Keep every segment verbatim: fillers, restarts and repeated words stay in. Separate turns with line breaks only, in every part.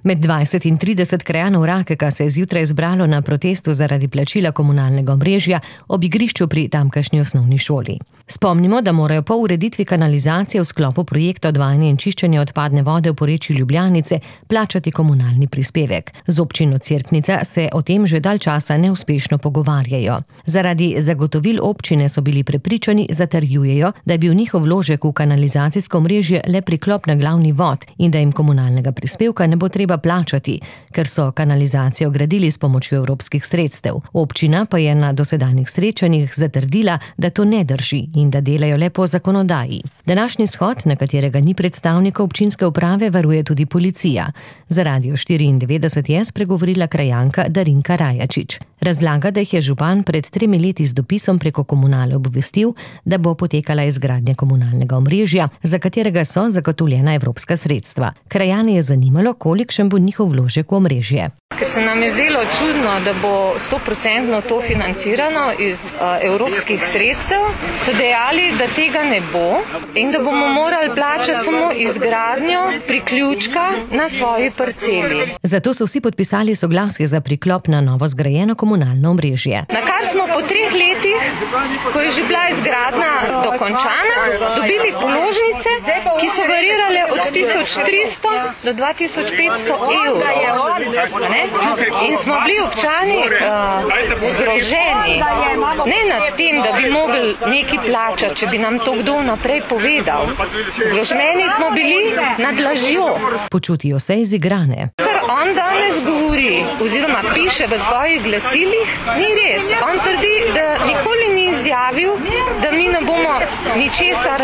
Med dvajset in trideset krajanov Rakeka se je zjutraj zbralo na protestu zaradi plačila komunalnega omrežja ob igrišču pri tamkajšnji osnovni šoli. Spomnimo, da morajo po ureditvi kanalizacije v sklopu projekta odvajanja in čiščenja odpadne vode v porečju Ljubljanice plačati komunalni prispevek. Z občino Cerknica se o tem že dalj časa neuspešno pogovarjajo. Zaradi zagotovil občine so bili prepričani, zatrjujejo, da je bil njihov vložek v kanalizacijsko omrežje le priklop na glavni vod in da jim komunalnega prispevka ne bo treba plačati, ker so kanalizacijo gradili s pomočjo evropskih sredstev. Občina pa je na dosedanjih srečanjih zatrdila, da to ne drži in da delajo le po zakonodaji. Današnji shod, na katerega ni predstavnika občinske uprave, varuje tudi policija. Za Radio štiriindevetdeset je spregovorila krajanka Darinka Rajačič. Razlaga, da jih je župan pred tremi leti z dopisom preko komunale obvestil, da bo potekala izgradnja komunalnega omrežja, za katerega so zagotovljena evropska sredstva. Krajane je zanimalo, kolikšen bo njihov vložek v omrežje.
Ker se nam je zdelo čudno, da bo sto procentno to financirano iz uh, evropskih sredstev, so dejali, da tega ne bo in da bomo morali plačati samo izgradnjo priključka na svoji parceli.
Zato so vsi podpisali soglasje za priklop na novo zgrajeno komunalno omrežje.
Na kar smo po treh letih, ko je že bila izgradnja dokončana, dobili položnice, ki so varirale od tisoč tristo do dva tisoč petsto evrov. Ne? In smo bili občani uh, zgroženi, ne nad tem, da bi mogli nekaj plačati, če bi nam to kdo naprej povedal. Zgroženi smo bili nad lažjo.
Počutijo se izigrane.
Kar on danes govori, oziroma piše v svojih glasilih, ni res. On trdi, da nikoli ni izjavil, da mi ne bomo ničesar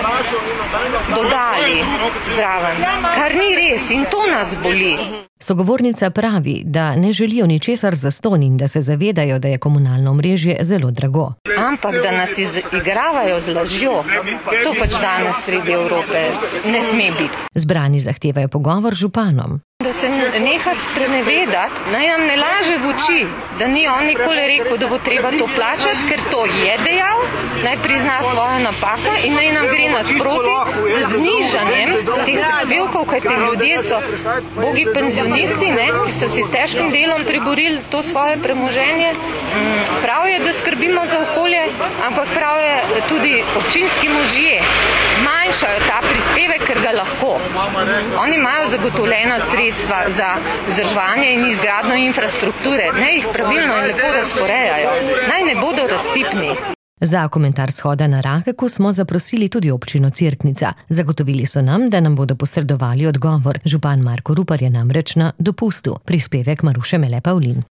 dodali zraven. Kar ni res in to nas boli.
Sogovornica pravi, da ne želijo ničesar zastonj in da se zavedajo, da je komunalno omrežje zelo drago.
Ampak da nas izigravajo z lažjo, to pač danes sredi Evrope ne sme biti.
Zbrani zahtevajo pogovor z županom.
Da se neha sprenevedati, naj nam ne laže v oči, da ni on nikoli rekel, da bo treba to plačati, ker to je dejal, naj prizna svojo napako in naj nam gre nasproti z znižanjem teh prispevkov, kajti ljudje so bogi penzionisti, ne, ki so si s težkim delom priborili to svoje premoženje. Prav je, da skrbimo za okolje, ampak prav je tudi občinski možje zmanjšajo ta prispevek, ker ga lahko. Oni imajo zagotovljena sredstva za vzdrževanje in izgradnjo infrastrukture. Naj jih pravilno in lepo razporejajo. Naj ne bodo razsipni.
Za komentar shoda na Rakeku smo zaprosili tudi občino Cerknica. Zagotovili so nam, da nam bodo posredovali odgovor. Župan Marko Rupar je namreč na dopustu. Prispevek Maruše Mele Pavlin.